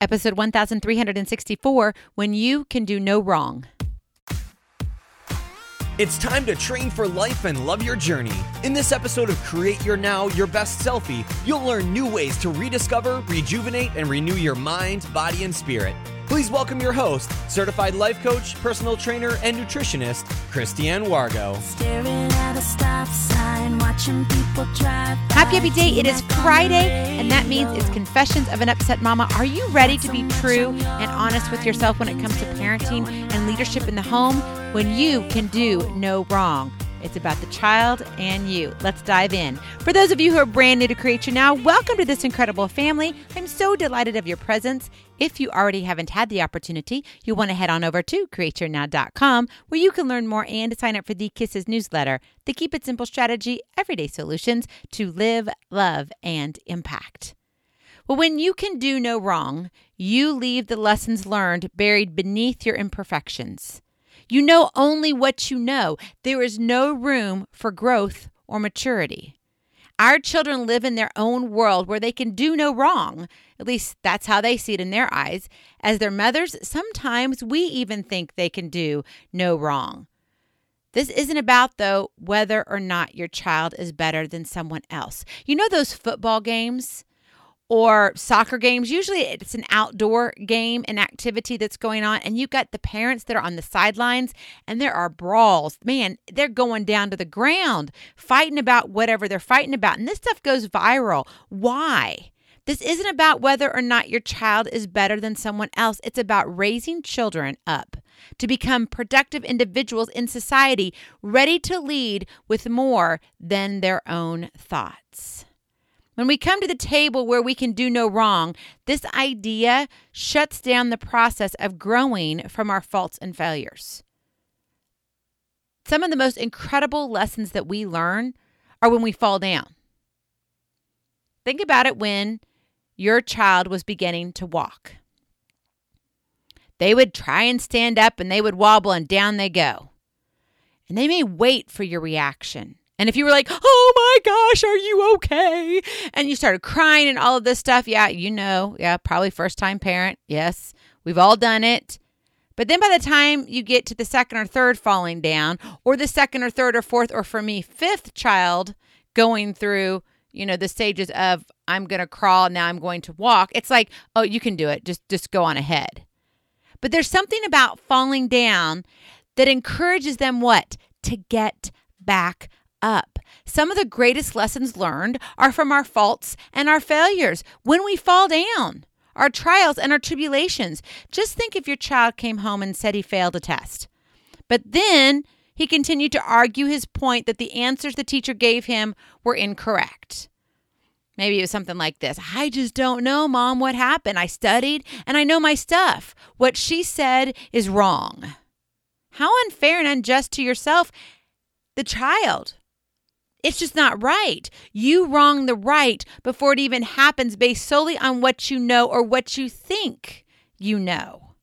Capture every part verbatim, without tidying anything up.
episode one thousand three hundred sixty-four, When You Can Do No Wrong. It's time to train for life and love your journey. In this episode of Create Your Now, Your Best Selfie, you'll learn new ways to rediscover, rejuvenate, and renew your mind, body, and spirit. Please welcome your host, certified life coach, personal trainer, and nutritionist, Christiane Wargo. Staring at a stop sign, watching people drive by. Happy, happy day. It is Friday, and that means it's Confessions of an Upset Mama. Are you ready to be true and honest with yourself when it comes to parenting and leadership in the home? When you can do no wrong. It's about the child and you. Let's dive in. For those of you who are brand new to Create Your Now, welcome to this incredible family. I'm so delighted of your presence. If you already haven't had the opportunity, you'll want to head on over to create your now dot com, where you can learn more and sign up for the Kisses newsletter, the Keep It Simple strategy, everyday solutions to live, love, and impact. Well, when you can do no wrong, you leave the lessons learned buried beneath your imperfections. You know only what you know. There is no room for growth or maturity. Our children live in their own world where they can do no wrong. At least that's how they see it in their eyes. As their mothers, sometimes we even think they can do no wrong. This isn't about, though, whether or not your child is better than someone else. You know those football games or soccer games? Usually it's an outdoor game, an activity that's going on, and you've got the parents that are on the sidelines, and there are brawls. Man, they're going down to the ground, fighting about whatever they're fighting about, and this stuff goes viral. Why? This isn't about whether or not your child is better than someone else. It's about raising children up to become productive individuals in society, ready to lead with more than their own thoughts. When we come to the table where we can do no wrong, this idea shuts down the process of growing from our faults and failures. Some of the most incredible lessons that we learn are when we fall down. Think about it when your child was beginning to walk. They would try and stand up and they would wobble and down they go. And they may wait for your reaction. And if you were like, oh my gosh, are you okay? And you started crying and all of this stuff. Yeah, you know, yeah, probably first time parent. Yes, we've all done it. But then by the time you get to the second or third falling down, or the second or third or fourth, or for me, fifth child going through, you know, the stages of I'm going to crawl, now I'm going to walk. It's like, oh, you can do it. Just, just go on ahead. But there's something about falling down that encourages them what? To get back up. Some of the greatest lessons learned are from our faults and our failures. When we fall down, our trials and our tribulations. Just think if your child came home and said he failed a test, but then he continued to argue his point that the answers the teacher gave him were incorrect. Maybe it was something like this. I just don't know, Mom, what happened. I studied and I know my stuff. What she said is wrong. How unfair and unjust to yourself, the child. It's just not right. You wrong the right before it even happens based solely on what you know or what you think you know.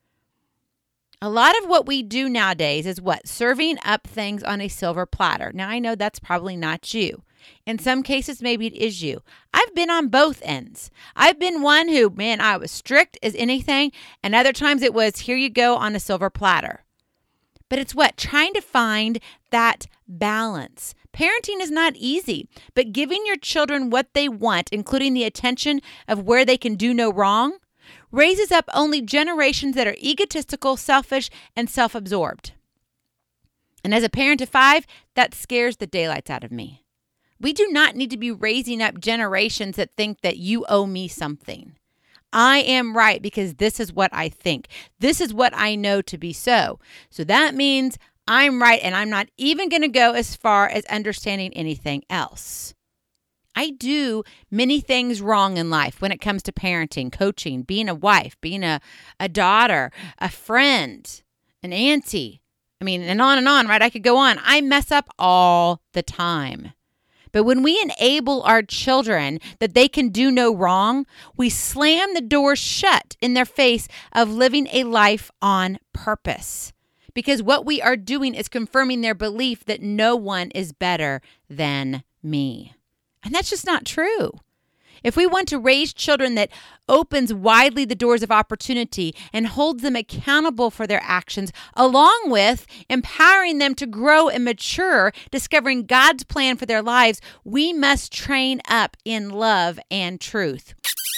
A lot of what we do nowadays is what? Serving up things on a silver platter. Now, I know that's probably not you. In some cases, maybe it is you. I've been on both ends. I've been one who, man, I was strict as anything, and other times it was, here you go on a silver platter. But it's what? Trying to find that balance. Parenting is not easy, but giving your children what they want, including the attention of where they can do no wrong, raises up only generations that are egotistical, selfish, and self-absorbed. And as a parent of five, that scares the daylights out of me. We do not need to be raising up generations that think that you owe me something. I am right because this is what I think. This is what I know to be so. So that means I'm right, and I'm not even going to go as far as understanding anything else. I do many things wrong in life when it comes to parenting, coaching, being a wife, being a, a daughter, a friend, an auntie. I mean, and on and on, right? I could go on. I mess up all the time. But when we enable our children that they can do no wrong, we slam the door shut in their face of living a life on purpose. Because what we are doing is confirming their belief that no one is better than me. And that's just not true. If we want to raise children that opens widely the doors of opportunity and holds them accountable for their actions, along with empowering them to grow and mature, discovering God's plan for their lives, we must train up in love and truth.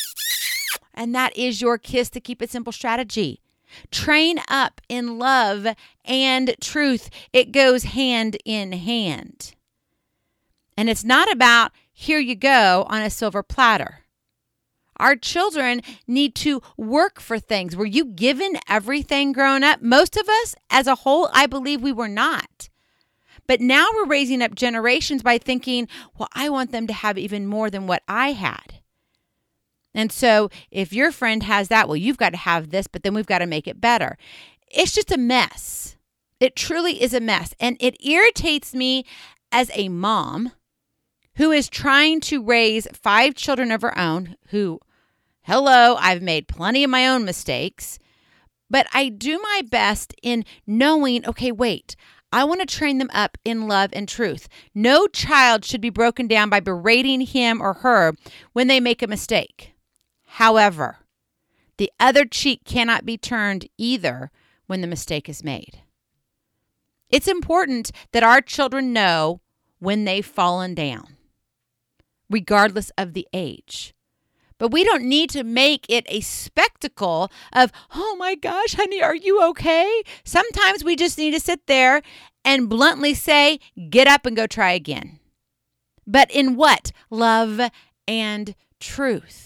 And that is your Kiss to Keep It Simple strategy. Train up in love and truth. It goes hand in hand. And it's not about, here you go, on a silver platter. Our children need to work for things. Were you given everything growing up? Most of us, as a whole, I believe we were not. But now we're raising up generations by thinking, well, I want them to have even more than what I had. And so if your friend has that, well, you've got to have this, but then we've got to make it better. It's just a mess. It truly is a mess. And it irritates me as a mom who is trying to raise five children of her own, who, hello, I've made plenty of my own mistakes, but I do my best in knowing, okay, wait, I want to train them up in love and truth. No child should be broken down by berating him or her when they make a mistake. However, the other cheek cannot be turned either when the mistake is made. It's important that our children know when they've fallen down, regardless of the age. But we don't need to make it a spectacle of, oh my gosh, honey, are you okay? Sometimes we just need to sit there and bluntly say, get up and go try again. But in what? Love and truth.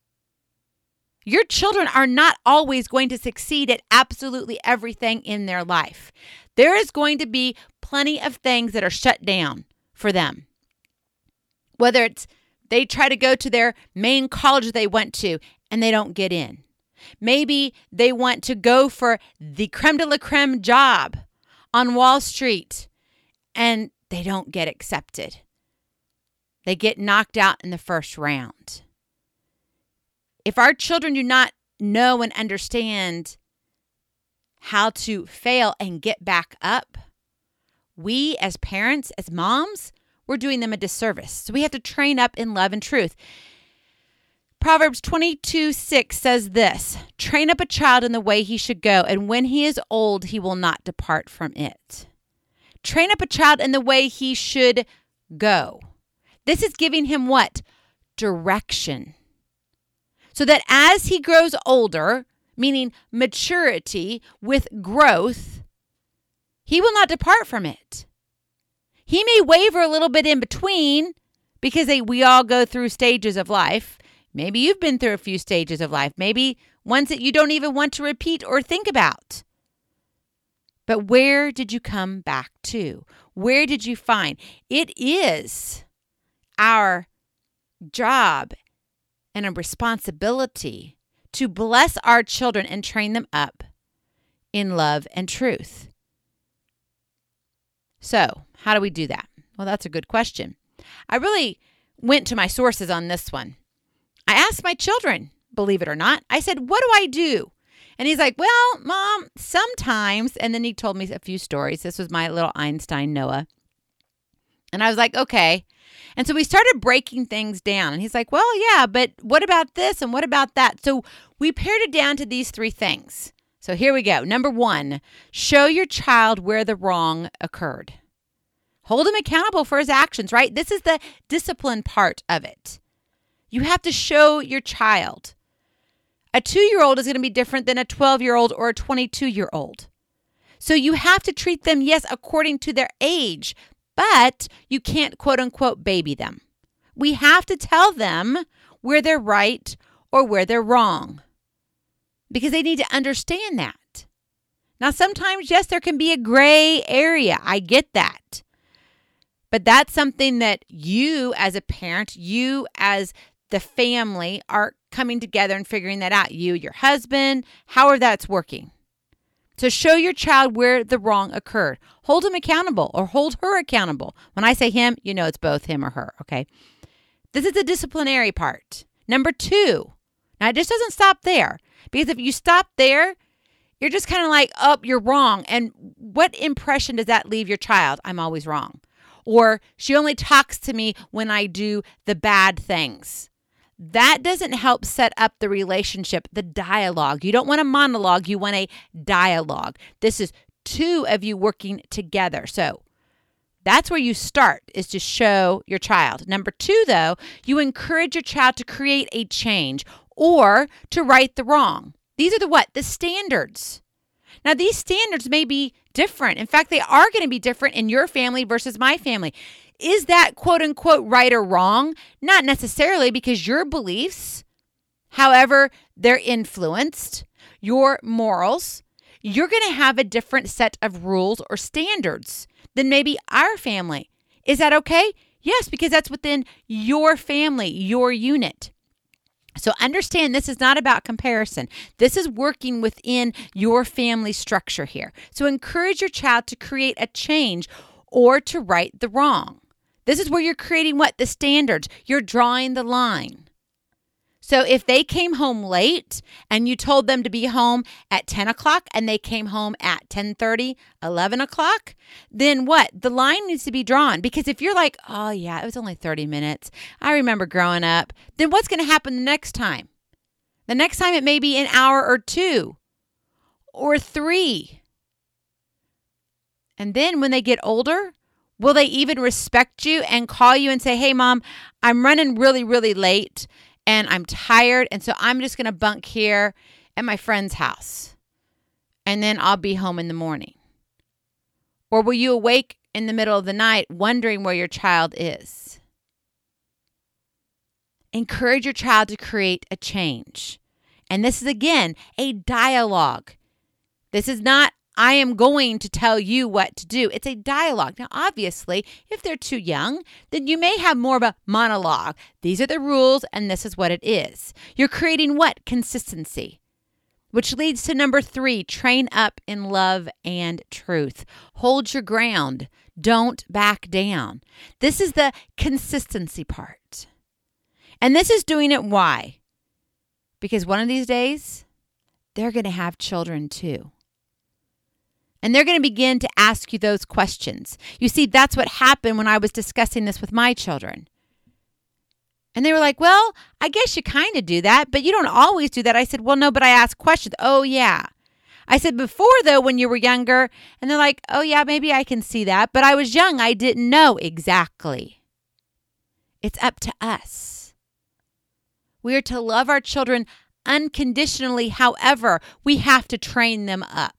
Your children are not always going to succeed at absolutely everything in their life. There is going to be plenty of things that are shut down for them. Whether it's they try to go to their main college they went to and they don't get in. Maybe they want to go for the creme de la creme job on Wall Street and they don't get accepted. They get knocked out in the first round. If our children do not know and understand how to fail and get back up, we as parents, as moms, we're doing them a disservice. So we have to train up in love and truth. Proverbs twenty-two six says this, train up a child in the way he should go, and when he is old, he will not depart from it. Train up a child in the way he should go. This is giving him what? Direction. So that as he grows older, meaning maturity with growth, he will not depart from it. He may waver a little bit in between because they, we all go through stages of life. Maybe you've been through a few stages of life, maybe ones that you don't even want to repeat or think about. But where did you come back to? Where did you find? It is our job and a responsibility to bless our children and train them up in love and truth. So, how do we do that? Well, that's a good question. I really went to my sources on this one. I asked my children, believe it or not. I said, what do I do? And he's like, well, Mom, sometimes. And then he told me a few stories. This was my little Einstein Noah. And I was like, okay. And so we started breaking things down. And he's like, well, yeah, but what about this and what about that? So we pared it down to these three things. So here we go. Number one, show your child where the wrong occurred. Hold him accountable for his actions, right? This is the discipline part of it. You have to show your child. A two-year-old is going to be different than a twelve-year-old or a twenty-two-year-old. So you have to treat them, yes, according to their age, but you can't, quote unquote, baby them. We have to tell them where they're right or where they're wrong because they need to understand that. Now, sometimes, yes, there can be a gray area. I get that. But that's something that you as a parent, you as the family are coming together and figuring that out. You, your husband, however that's working. So show your child where the wrong occurred. Hold him accountable or hold her accountable. When I say him, you know it's both him or her, okay? This is the disciplinary part. Number two, now it just doesn't stop there. Because if you stop there, you're just kind of like, oh, you're wrong. And what impression does that leave your child? I'm always wrong. Or she only talks to me when I do the bad things. that doesn't help set up the relationship, the dialogue. You don't want a monologue. You want a dialogue. This is two of you working together. So that's where you start, is to show your child. Number two, though, you encourage your child to create a change or to right the wrong. These are the what? The standards. Now, these standards may be different. In fact, they are going to be different in your family versus my family. Is that quote unquote right or wrong? Not necessarily, because your beliefs, however they're influenced, your morals, you're going to have a different set of rules or standards than maybe our family. Is that okay? Yes, because that's within your family, your unit. So understand, this is not about comparison. This is working within your family structure here. So encourage your child to create a change or to right the wrong. This is where you're creating what? The standards. You're drawing the line. So if they came home late and you told them to be home at ten o'clock and they came home at ten thirty, eleven o'clock, then what? The line needs to be drawn. Because if you're like, oh yeah, it was only thirty minutes. I remember growing up. Then what's going to happen the next time? The next time it may be an hour or two or three. And then when they get older, will they even respect you and call you and say, hey, Mom, I'm running really, really late and I'm tired. And so I'm just going to bunk here at my friend's house. And then I'll be home in the morning. Or will you awake in the middle of the night wondering where your child is? Encourage your child to create a change. And this is, again, a dialogue. This is not, I am going to tell you what to do. It's a dialogue. Now, obviously, if they're too young, then you may have more of a monologue. These are the rules, and this is what it is. You're creating what? Consistency. Which leads to number three, train up in love and truth. Hold your ground. Don't back down. This is the consistency part. And this is doing it why? Because one of these days, they're going to have children too. And they're going to begin to ask you those questions. You see, that's what happened when I was discussing this with my children. And they were like, well, I guess you kind of do that, but you don't always do that. I said, well, no, but I ask questions. Oh, yeah. I said, before, though, when you were younger, and they're like, oh, yeah, maybe I can see that. But I was young. I didn't know exactly. It's up to us. We are to love our children unconditionally. However, we have to train them up.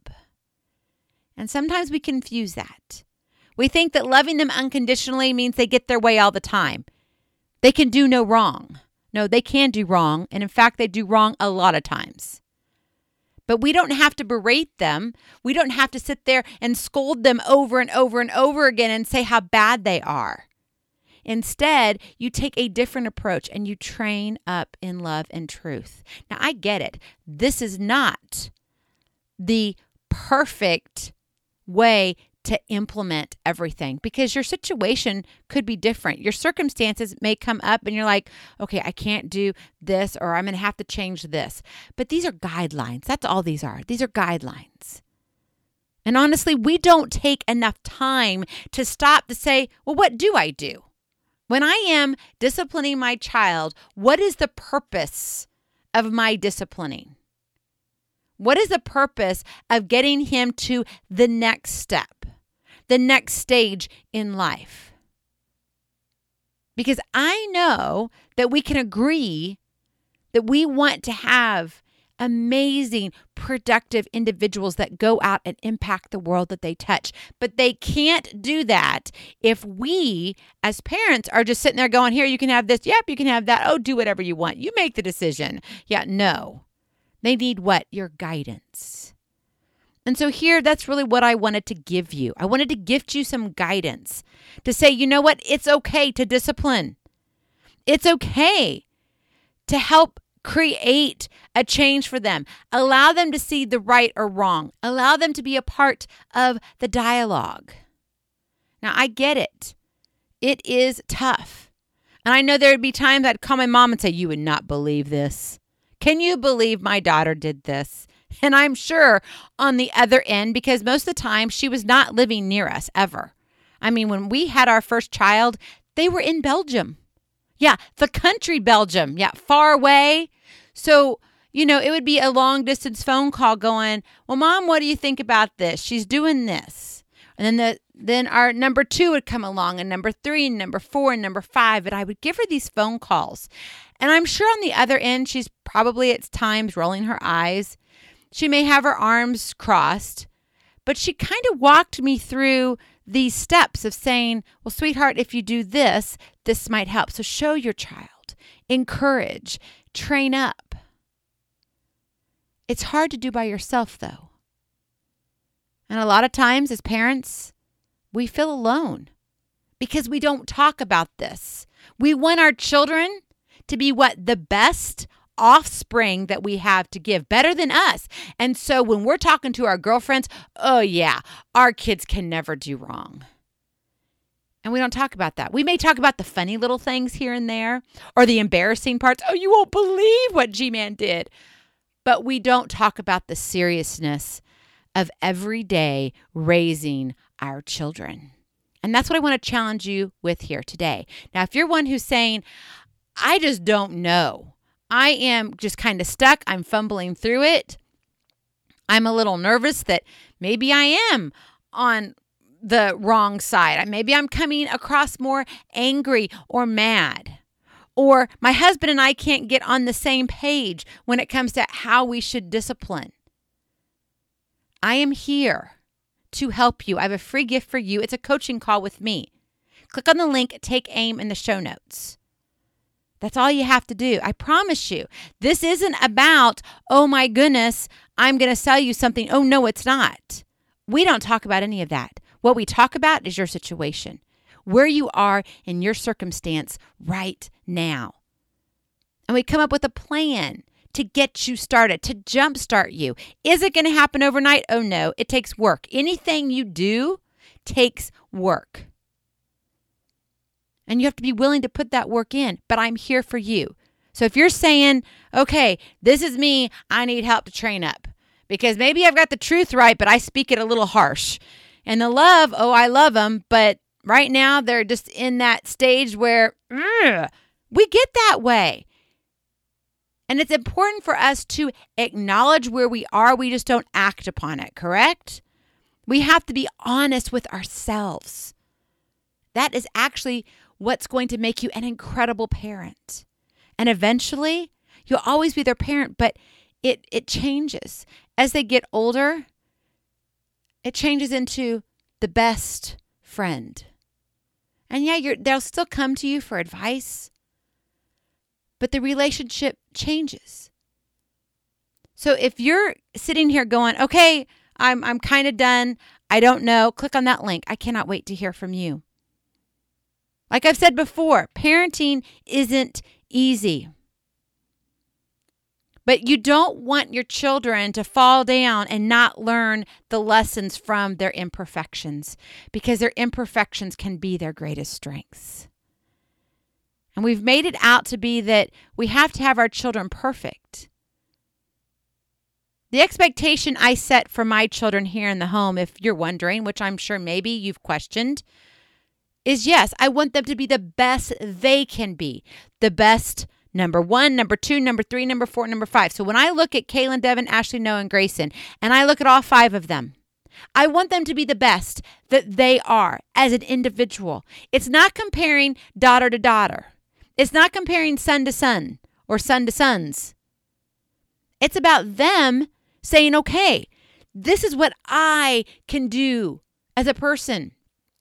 And sometimes we confuse that. We think that loving them unconditionally means they get their way all the time. They can do no wrong. No, they can do wrong. And in fact, they do wrong a lot of times. But we don't have to berate them. We don't have to sit there and scold them over and over and over again and say how bad they are. Instead, you take a different approach and you train up in love and truth. Now, I get it. This is not the perfect way to implement everything because your situation could be different. Your circumstances may come up and you're like, okay, I can't do this or I'm going to have to change this. But these are guidelines. That's all these are. These are guidelines. And honestly, we don't take enough time to stop to say, well, what do I do? When I am disciplining my child, what is the purpose of my disciplining? What is the purpose of getting him to the next step, the next stage in life? Because I know that we can agree that we want to have amazing, productive individuals that go out and impact the world that they touch. But they can't do that if we, as parents, are just sitting there going, here, you can have this. Yep, you can have that. Oh, do whatever you want. You make the decision. Yeah, no. They need what? Your guidance. And so here, that's really what I wanted to give you. I wanted to gift you some guidance to say, you know what? It's okay to discipline. It's okay to help create a change for them. Allow them to see the right or wrong. Allow them to be a part of the dialogue. Now, I get it. It is tough. And I know there would be times I'd call my mom and say, you would not believe this. Can you believe my daughter did this? And I'm sure on the other end, because most of the time she was not living near us ever. I mean, when we had our first child, they were in Belgium. Yeah, the country Belgium. Yeah, far away. So, you know, it would be a long distance phone call going, well, Mom, what do you think about this? She's doing this. And then the then our number two would come along, and number three, and number four, and number five. And I would give her these phone calls. And I'm sure on the other end, she's probably at times rolling her eyes. She may have her arms crossed. But she kind of walked me through these steps of saying, well, sweetheart, if you do this, this might help. So show your child, encourage, train up. It's hard to do by yourself, though. And a lot of times as parents, we feel alone because we don't talk about this. We want our children to be what? The best offspring that we have to give, better than us. And so when we're talking to our girlfriends, oh yeah, our kids can never do wrong. And we don't talk about that. We may talk about the funny little things here and there, or the embarrassing parts. Oh, you won't believe what G-Man did. But we don't talk about the seriousness of every day raising our children. And that's what I want to challenge you with here today. Now, if you're one who's saying, I just don't know, I am just kind of stuck, I'm fumbling through it, I'm a little nervous that maybe I am on the wrong side. Maybe I'm coming across more angry or mad. Or my husband and I can't get on the same page when it comes to how we should discipline. I am here to help you. I have a free gift for you. It's a coaching call with me. Click on the link, Take Aim in the show notes. That's all you have to do. I promise you, this isn't about, oh my goodness, I'm going to sell you something. Oh no, it's not. We don't talk about any of that. What we talk about is your situation, where you are in your circumstance right now. And we come up with a plan to get you started, to jumpstart you. Is it going to happen overnight? Oh no, it takes work. Anything you do takes work. And you have to be willing to put that work in, but I'm here for you. So if you're saying, okay, this is me, I need help to train up because maybe I've got the truth right, but I speak it a little harsh. And the love, oh, I love them, but right now they're just in that stage where ugh, we get that way. And it's important for us to acknowledge where we are. We just don't act upon it, correct? We have to be honest with ourselves. That is actually what's going to make you an incredible parent. And eventually, you'll always be their parent, but it, it changes. As they get older, it changes into the best friend. And yeah, you're, they'll still come to you for advice, but the relationship changes. So if you're sitting here going, okay, I'm I'm kind of done, I don't know, click on that link. I cannot wait to hear from you. Like I've said before, parenting isn't easy. But you don't want your children to fall down and not learn the lessons from their imperfections, because their imperfections can be their greatest strengths. And we've made it out to be that we have to have our children perfect. The expectation I set for my children here in the home, if you're wondering, which I'm sure maybe you've questioned, is yes, I want them to be the best they can be. The best number one, number two, number three, number four, number five. So when I look at Kaylin, Devin, Ashley, Noah, and Grayson, and I look at all five of them, I want them to be the best that they are as an individual. It's not comparing daughter to daughter. It's not comparing son to son or son to sons. It's about them saying, okay, this is what I can do as a person.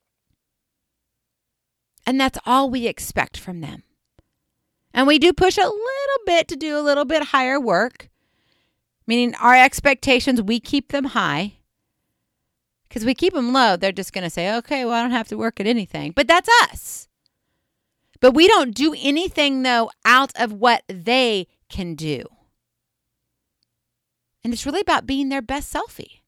And that's all we expect from them. And we do push a little bit to do a little bit higher work, meaning our expectations, we keep them high. Because we keep them low, they're just going to say, okay, well, I don't have to work at anything. But that's us. But we don't do anything, though, out of what they can do. And it's really about being their best selfie.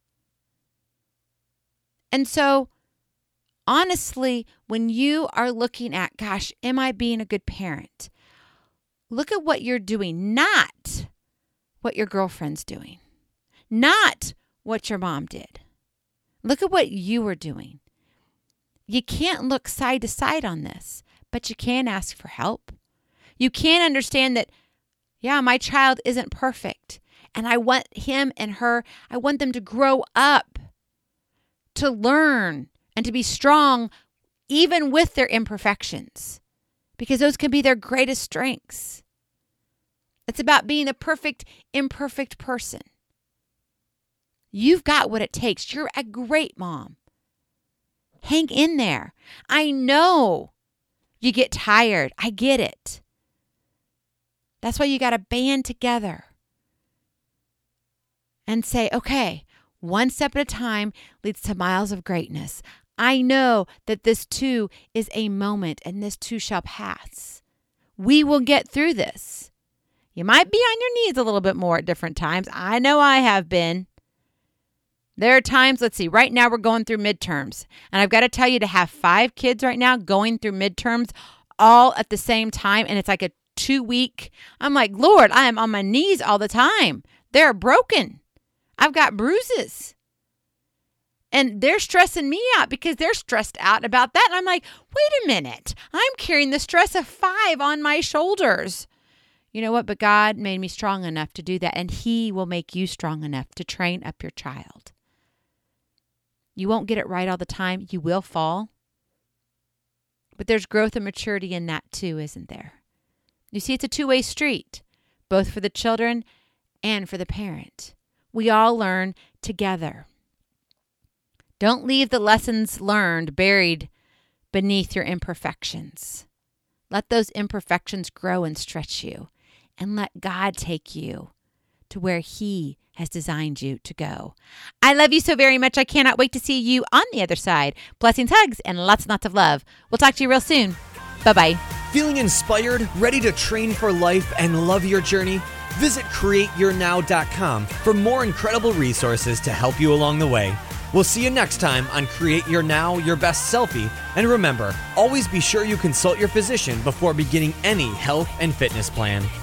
And so, honestly, when you are looking at, gosh, am I being a good parent? Look at what you're doing, not what your girlfriend's doing, not what your mom did. Look at what you are doing. You can't look side to side on this, but you can ask for help. You can't understand that, yeah, my child isn't perfect. And I want him and her, I want them to grow up, to learn, and to be strong, even with their imperfections, because those can be their greatest strengths. It's about being a perfect, imperfect person. You've got what it takes. You're a great mom. Hang in there. I know you get tired. I get it. That's why you got to band together and say, okay, one step at a time leads to miles of greatness. I know that this too is a moment, and this too shall pass. We will get through this. You might be on your knees a little bit more at different times. I know I have been. There are times, let's see, right now we're going through midterms. And I've got to tell you, to have five kids right now going through midterms all at the same time, and it's like a two week, I'm like, Lord, I am on my knees all the time. They're broken. I've got bruises. And they're stressing me out because they're stressed out about that. And I'm like, wait a minute. I'm carrying the stress of five on my shoulders. You know what? But God made me strong enough to do that. And He will make you strong enough to train up your child. You won't get it right all the time. You will fall. But there's growth and maturity in that too, isn't there? You see, it's a two-way street, both for the children and for the parent. We all learn together. Don't leave the lessons learned buried beneath your imperfections. Let those imperfections grow and stretch you, and let God take you to where He has designed you to go. I love you so very much. I cannot wait to see you on the other side. Blessings, hugs, and lots and lots of love. We'll talk to you real soon. Bye-bye. Feeling inspired, ready to train for life and love your journey? Visit create your now dot com for more incredible resources to help you along the way. We'll see you next time on Create Your Now, Your Best Selfie. And remember, always be sure you consult your physician before beginning any health and fitness plan.